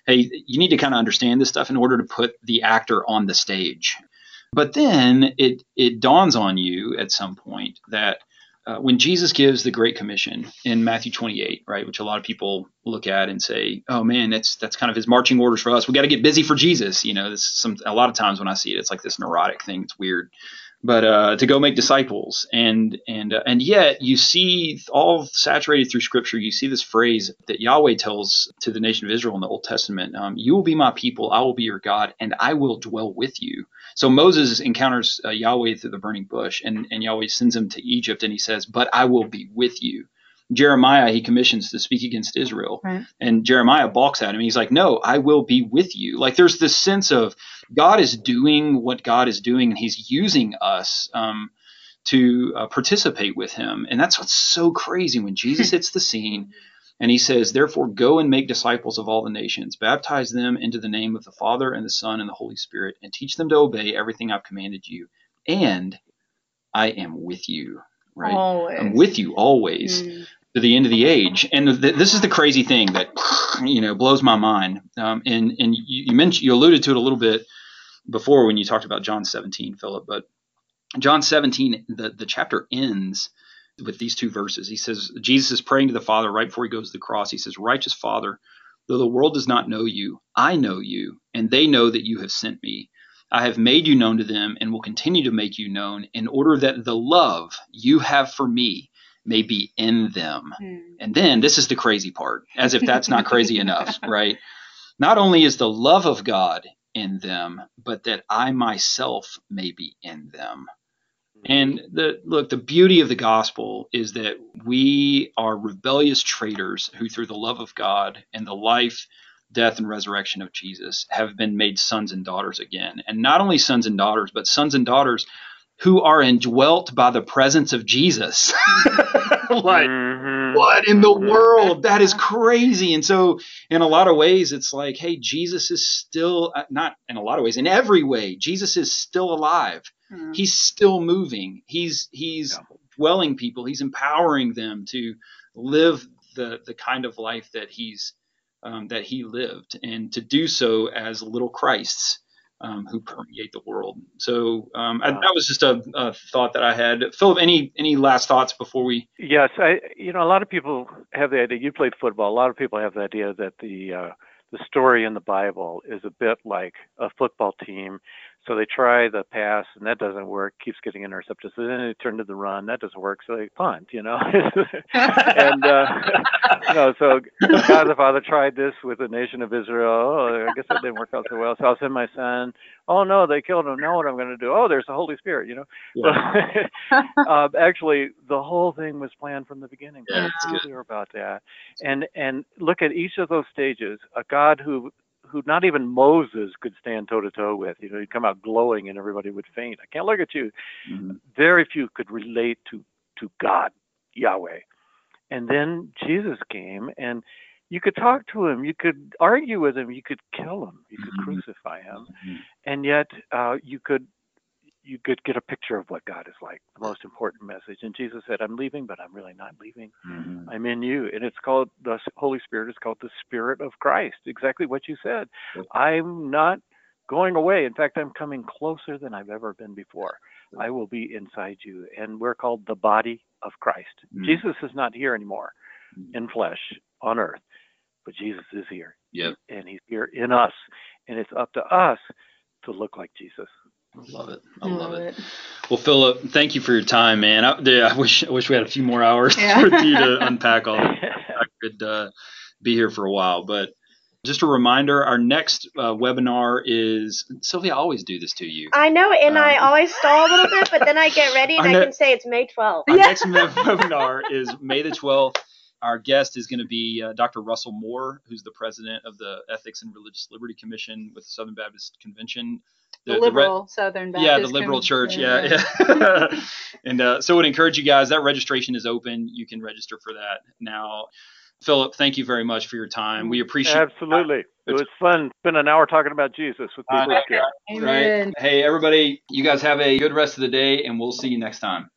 hey, you need to kind of understand this stuff in order to put the actor on the stage. But then it it dawns on you at some point that uh, when Jesus gives the Great Commission in Matthew twenty-eight, right, which a lot of people look at and say, oh man, that's that's kind of his marching orders for us. We got to get busy for Jesus. You know, this is some a lot of times when I see it, it's like this neurotic thing. It's weird. But uh, to go make disciples, and and uh, and yet you see all saturated through Scripture. You see this phrase that Yahweh tells to the nation of Israel in the Old Testament: um, "You will be my people, I will be your God, and I will dwell with you." So Moses encounters uh, Yahweh through the burning bush, and and Yahweh sends him to Egypt, and he says, "But I will be with you." Jeremiah, he commissions to speak against Israel. Right. And Jeremiah balks at him. He's like, no, I will be with you. Like there's this sense of God is doing what God is doing, and he's using us um, to uh, participate with him. And that's what's so crazy when Jesus hits the scene and he says, therefore, go and make disciples of all the nations, baptize them into the name of the Father and the Son and the Holy Spirit, and teach them to obey everything I've commanded you. And I am with you. Right. Always. I'm with you always. Mm. To the end of the age. And th- this is the crazy thing that, you know, blows my mind. Um, and and you, you mentioned, you alluded to it a little bit before when you talked about John seventeen, Philip, but John seventeen, the, the chapter ends with these two verses. He says, Jesus is praying to the Father right before he goes to the cross. He says, righteous Father, though the world does not know you, I know you, and they know that you have sent me. I have made you known to them and will continue to make you known in order that the love you have for me may be in them. Hmm. And then this is the crazy part, as if that's not crazy enough, right? Not only is the love of God in them, but that I myself may be in them. And the look, the beauty of the gospel is that we are rebellious traitors who, through the love of God and the life, death, and resurrection of Jesus, have been made sons and daughters again. And not only sons and daughters, but sons and daughters who are indwelt by the presence of Jesus. Like, mm-hmm. What in the world? That is crazy. And so in a lot of ways, it's like, hey, Jesus is still, not in a lot of ways, in every way, Jesus is still alive. Mm-hmm. He's still moving. He's he's yeah. dwelling people. He's empowering them to live the the kind of life that he's um, that he lived, and to do so as little Christs. Um, who permeate the world. So um, I, that was just a, a thought that I had. Philip, any any last thoughts before we? Yes, I. You know, a lot of people have the idea. You played football. A lot of people have the idea that the uh, the story in the Bible is a bit like a football team. So they try the pass, and that doesn't work. Keeps getting intercepted. So then they turn to the run. That doesn't work. So they punt. You know, and uh, you know, so God the Father tried this with the nation of Israel. Oh, I guess that didn't work out so well. So I'll send my son. Oh no, they killed him. Now what I'm going to do? Oh, there's the Holy Spirit. You know, yeah. uh, actually, the whole thing was planned from the beginning. Yeah, that's clear about that. And and look at each of those stages. A God who. who not even Moses could stand toe-to-toe with. You know, he'd come out glowing and everybody would faint. I can't look at you. Mm-hmm. Very few could relate to, to God, Yahweh. And then Jesus came, and you could talk to him. You could argue with him. You could kill him. You could mm-hmm. crucify him. Mm-hmm. And yet uh, you could you could get a picture of what God is like, the most important message. And Jesus said, I'm leaving, but I'm really not leaving. Mm-hmm. I'm in you. And it's called, the Holy Spirit is called the Spirit of Christ, exactly what you said. Yep. I'm not going away. In fact, I'm coming closer than I've ever been before. Yep. I will be inside you. And we're called the body of Christ. Mm-hmm. Jesus is not here anymore mm-hmm. in flesh on earth, but Jesus is here. Yep. And he's here in us. And it's up to us to look like Jesus. I love it. I love it. Well, Philip, thank you for your time, man. I, I wish I wish we had a few more hours yeah. with you to unpack all that. I could uh, be here for a while. But just a reminder, our next uh, webinar is, Sylvia, I always do this to you. I know, and um, I always stall a little bit, but then I get ready and I ne- can say it's May twelfth. Our yeah. next webinar is May the twelfth. Our guest is going to be uh, Doctor Russell Moore, who's the president of the Ethics and Religious Liberty Commission with the Southern Baptist Convention. The, the liberal the re- Southern Baptist. Yeah, the liberal church. Yeah, yeah. And uh, so I would encourage you guys, that registration is open. You can register for that now. Philip, thank you very much for your time. We appreciate it. Absolutely. It was fun. Spend an hour talking about Jesus with people. Uh, right. Hey, everybody, you guys have a good rest of the day, and we'll see you next time.